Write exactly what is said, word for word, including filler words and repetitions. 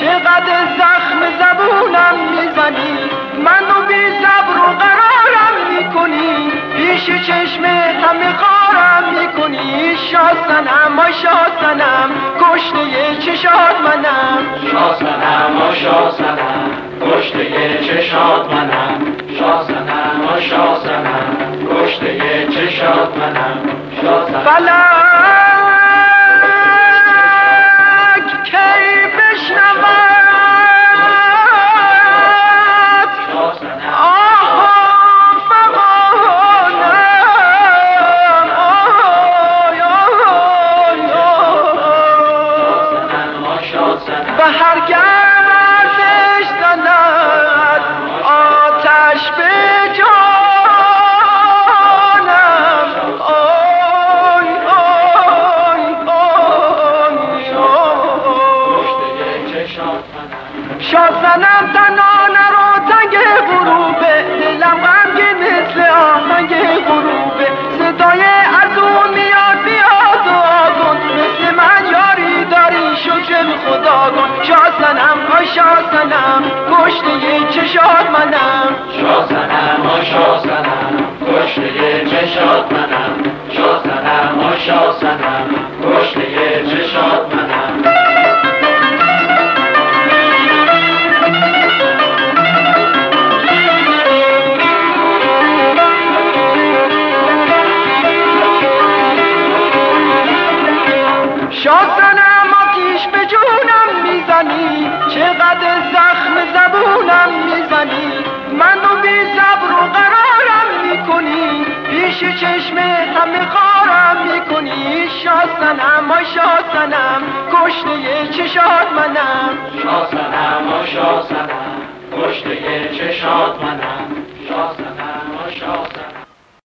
چقدر زخم زبونم میزنی، منو بی صبر و قرارم میکنی، پیش چشم همه خارم میکنی. شاه صنم آی شاه صنم، کشته چشات منم. شاه صنم آی شاه صنم، کشته چشات منم. شاه صنم آی شاه صنم، کشته چشات منم. شاه صنم فلک کی بشنود آه فغانم، آی آی آی و هر گردش زند آتش به جانم. آی آی آی شاه صنم تنها نرو، تنگ غروبه دلم غمگین مثل آهنگ غروبه. صدای ازون میاد بیاد دعا کن، مثل من یاری داری شکر خدا کن. شاه صنم آی شاه صنم، کشته چشات منم. شاه صنم آی شاه صنم، کشته چشات منم. شاه صنم آی شاه صنم، کشته چشات منم. شاه صنم آتیش به جونم میزنی، چقدر زخم زبونم میزنی، منو بی صبر و قرارم میکنی، پیش چشم همه خارم میکنی. شاه صنم آی شاه صنم، کشته چشات منم. شاه صنم آی شاه صنم، کشته چشات منم. شاه صنم آی شاه صنم.